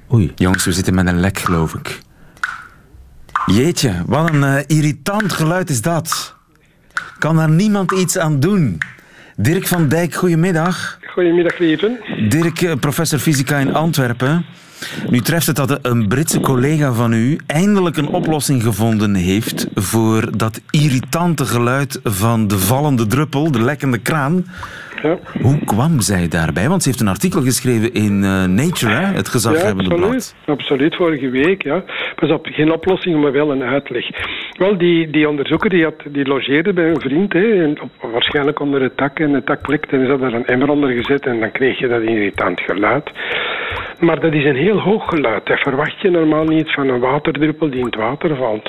Oei. Jongens, we zitten met een lek, geloof ik. Jeetje, wat een irritant geluid is dat. Kan daar niemand iets aan doen? Dirk van Dijk, goedemiddag. Goedemiddag, Lieven. Dirk, professor fysica in Antwerpen. Nu treft het dat een Britse collega van u eindelijk een oplossing gevonden heeft voor dat irritante geluid van de vallende druppel, de lekkende kraan. Ja. Hoe kwam zij daarbij? Want ze heeft een artikel geschreven in Nature, hè? Het gezaghebbende blad. Absoluut, vorige week. Ja. Pas op, geen oplossing, maar wel een uitleg. Wel, die onderzoeker die logeerde bij een vriend, hè, en waarschijnlijk onder het dak, en het dak lekte en ze had er een emmer onder gezet en dan kreeg je dat irritant geluid. Maar dat is een heel hoog geluid. Dat verwacht je normaal niet van een waterdruppel die in het water valt.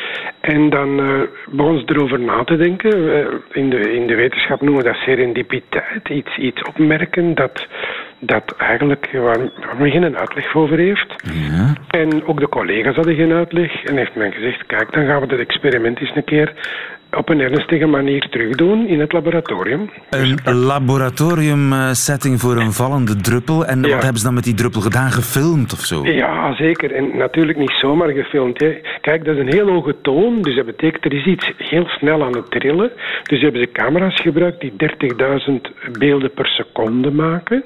En dan begon ze erover na te denken. In de wetenschap noemen we dat serendipiteit. Iets opmerken dat eigenlijk waar men geen uitleg over heeft. Ja. En ook de collega's hadden geen uitleg. En heeft men gezegd, kijk, dan gaan we dat experiment eens een keer op een ernstige manier terugdoen in het laboratorium. Een laboratoriumsetting voor een vallende druppel. En wat hebben ze dan met die druppel gedaan? Gefilmd of zo? Ja, zeker. En natuurlijk niet zomaar gefilmd. Hè. Kijk, dat is een heel hoge toon. Dus dat betekent, er is iets heel snel aan het trillen. Dus hebben ze camera's gebruikt die 30.000 beelden per seconde maken.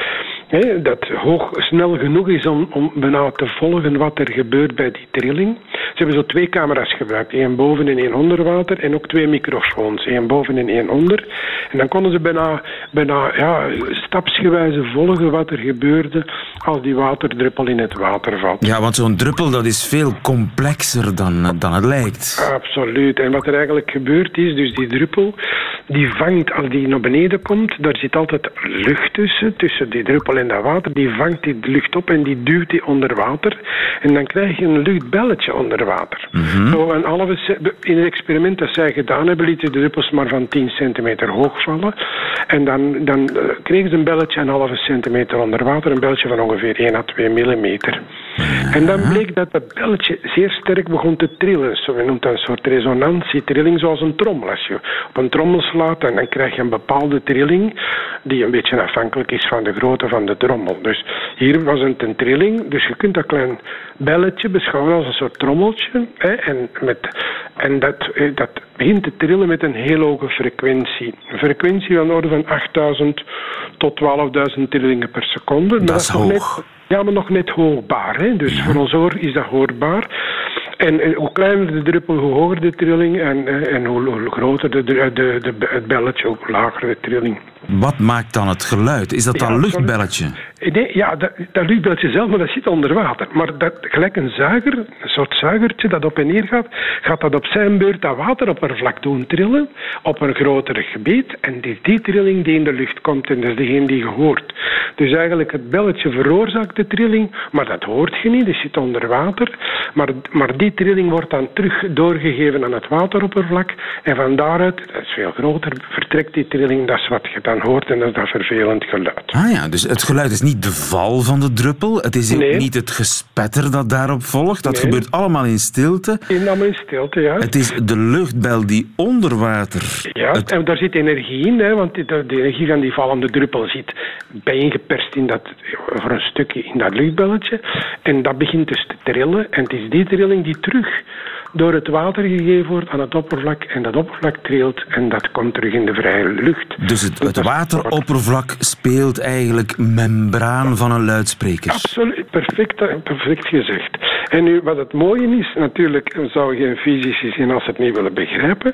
Hè, dat snel genoeg is om bijna te volgen wat er gebeurt bij die trilling. Ze hebben zo 2 camera's gebruikt. 1 boven en 1 onder water. En ook 2 microfoons. 1 boven en 1 onder. En dan konden ze bijna stapsgewijze volgen wat er gebeurde als die waterdruppel in het water valt. Ja, want zo'n druppel dat is veel complexer dan het lijkt. Absoluut. En wat er eigenlijk gebeurt is, dus die druppel, die vangt, als die naar beneden komt, daar zit altijd lucht tussen die druppel en dat water. Die vangt die lucht op en die duwt die onder water. En dan krijg je een luchtbelletje onder water. Zo in het experiment dat zij gedaan hebben, lieten de druppels maar van 10 centimeter hoog vallen. En dan kregen ze een belletje een halve centimeter onder water, een belletje van ongeveer 1 à 2 millimeter. En dan bleek dat het belletje zeer sterk begon te trillen. Zo, we noemen dat een soort resonantietrilling, zoals een trommel. Als je op een trommel slaat, dan krijg je een bepaalde trilling die een beetje afhankelijk is van de grootte van de trommel. Dus hier was het een trilling, dus je kunt dat klein belletje beschouwen als een soort trommeltje. Hè, en dat begint te trillen met een heel hoge frequentie. Een frequentie van de orde van 8.000 tot 12.000 trillingen per seconde. Dat is hoog. Maar nog net hoorbaar. Hè? Dus voor ons oor is dat hoorbaar. En hoe kleiner de druppel, hoe hoger de trilling. En hoe groter het belletje, hoe lager de trilling. Wat maakt dan het geluid? Is dat dan luchtbelletje? Nee, ja, dat luchtbelletje zelf, maar dat zit onder water. Maar dat, gelijk een zuiger, een soort zuigertje dat op en neer gaat dat op zijn beurt dat wateroppervlak doen trillen op een groter gebied. En die trilling die in de lucht komt, en dat is degene die je hoort. Dus eigenlijk het belletje veroorzaakt de trilling, maar dat hoort je niet, die zit onder water. Maar die trilling wordt dan terug doorgegeven aan het wateroppervlak. En van daaruit, dat is veel groter, vertrekt die trilling, dat is wat je dan hoort en dat is dat vervelend geluid. Ah ja, dus het geluid is niet de val van de druppel, het is ook niet het gespetter dat daarop volgt, dat gebeurt allemaal in stilte. Allemaal in stilte, ja. Het is de luchtbel die onder water... Ja, en daar zit energie in, hè, want de energie van die vallende druppel zit bijeengeperst voor een stukje in dat luchtbelletje. En dat begint dus te trillen. En het is die trilling die terug door het water gegeven wordt aan het oppervlak. En dat oppervlak trilt en dat komt terug in de vrije lucht. Dus het wateroppervlak speelt eigenlijk membraan van een luidspreker. Absoluut, perfect gezegd. En nu, wat het mooie is, natuurlijk zou geen fysici zijn als ze het niet willen begrijpen.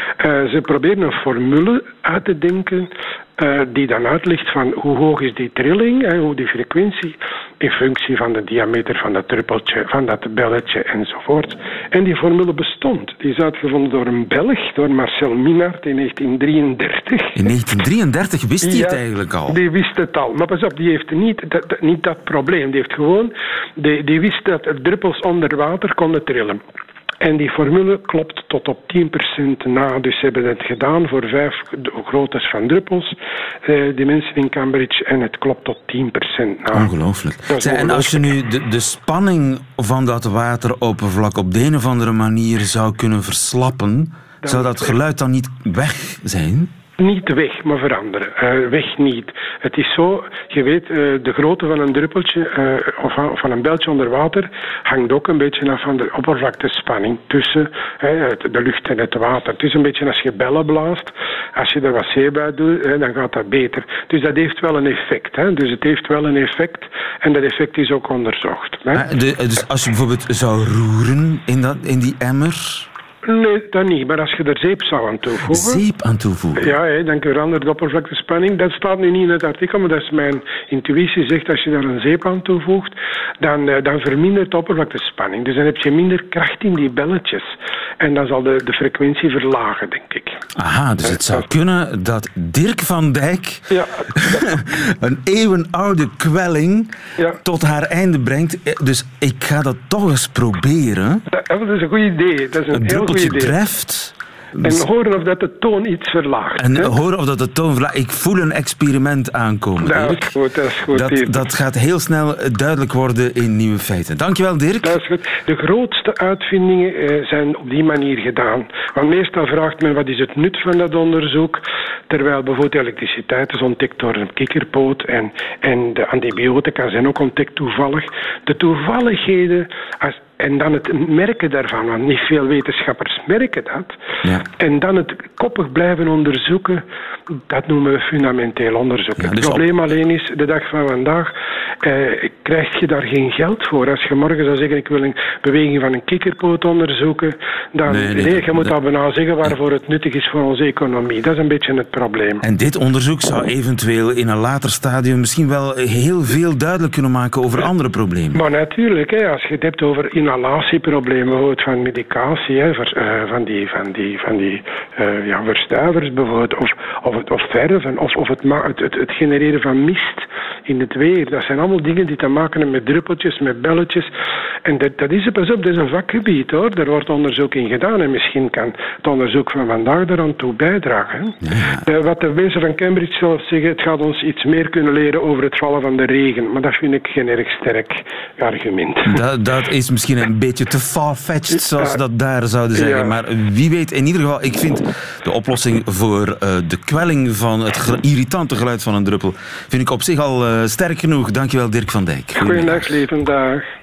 Ze proberen een formule uit te denken die dan uitlegt van hoe hoog is die trilling, hoe die frequentie, in functie van de diameter van dat druppeltje, van dat belletje enzovoort. En die formule bestond. Die is uitgevonden door een Belg, door Marcel Minnaert in 1933. In 1933 wist hij het eigenlijk al? Die wist het al. Maar pas op, die heeft niet dat probleem. Die heeft gewoon, die wist dat er druppels onder water konden trillen. En die formule klopt tot op 10% na. Dus ze hebben het gedaan voor 5 groottes van druppels, die mensen in Cambridge, en het klopt tot 10% na. Ongelooflijk. En als je nu de spanning van dat wateroppervlak op de een of andere manier zou kunnen verslappen, zou dat geluid dan niet weg zijn? Niet weg, maar veranderen. Weg niet. Het is zo, je weet, de grootte van een druppeltje of van een bijltje onder water hangt ook een beetje af van de oppervlaktespanning tussen de lucht en het water. Het is een beetje als je bellen blaast. Als je er wat zeep uit doet, dan gaat dat beter. Dus dat heeft wel een effect. Dus het heeft wel een effect en dat effect is ook onderzocht. Dus als je bijvoorbeeld zou roeren in die emmer... Nee, dat niet. Maar als je er zeep zou aan toevoegen... Zeep aan toevoegen? Ja, dan verandert de oppervlaktespanning. Dat staat nu niet in het artikel, maar dat is mijn intuïtie. Zegt als je daar een zeep aan toevoegt, dan vermindert de oppervlaktespanning. Dus dan heb je minder kracht in die belletjes. En dan zal de frequentie verlagen, denk ik. Aha, dus het zou kunnen dat Dirk van Dijk een eeuwenoude kwelling tot haar einde brengt. Dus ik ga dat toch eens proberen. Dat is een goed idee. Dat is een heel goed idee. Treft. En horen of dat de toon iets verlaagt. En horen of dat de toon verlaagt. Ik voel een experiment aankomen. Dat is goed, dat is goed. Dat gaat heel snel duidelijk worden in Nieuwe Feiten. Dankjewel, Dirk. Dat is goed. De grootste uitvindingen zijn op die manier gedaan. Want meestal vraagt men wat is het nut van dat onderzoek, terwijl bijvoorbeeld elektriciteit is ontdekt door een kikkerpoot en de antibiotica zijn ook ontdekt toevallig. De toevalligheden... En dan het merken daarvan, want niet veel wetenschappers merken dat. Ja. En dan het koppig blijven onderzoeken, dat noemen we fundamenteel onderzoek. Dus het probleem alleen is, de dag van vandaag, krijg je daar geen geld voor. Als je morgen zou zeggen, ik wil een beweging van een kikkerpoot onderzoeken, dan je moet dat bijna zeggen waarvoor het nuttig is voor onze economie. Dat is een beetje het probleem. En dit onderzoek zou eventueel in een later stadium misschien wel heel veel duidelijk kunnen maken over andere problemen. Maar natuurlijk, als je het hebt over inhalatieproblemen, bijvoorbeeld van medicatie, van die verstuivers bijvoorbeeld, of verven, of het genereren van mist in het weer. Dat zijn allemaal dingen die te maken hebben met druppeltjes, met belletjes. En dat is een vakgebied, hoor. Daar wordt onderzoek in gedaan en misschien kan het onderzoek van vandaag eraan toe bijdragen. Ja. Wat de mensen van Cambridge zelf zeggen, het gaat ons iets meer kunnen leren over het vallen van de regen. Maar dat vind ik geen erg sterk argument. Dat is misschien een beetje te far-fetched, zoals ze dat daar zouden zeggen. Ja. Maar wie weet, in ieder geval, ik vind de oplossing voor de kwelling van het irritante geluid van een druppel, vind ik op zich al sterk genoeg. Dankjewel, Dirk van Dijk. Goeiedag, lieve dag.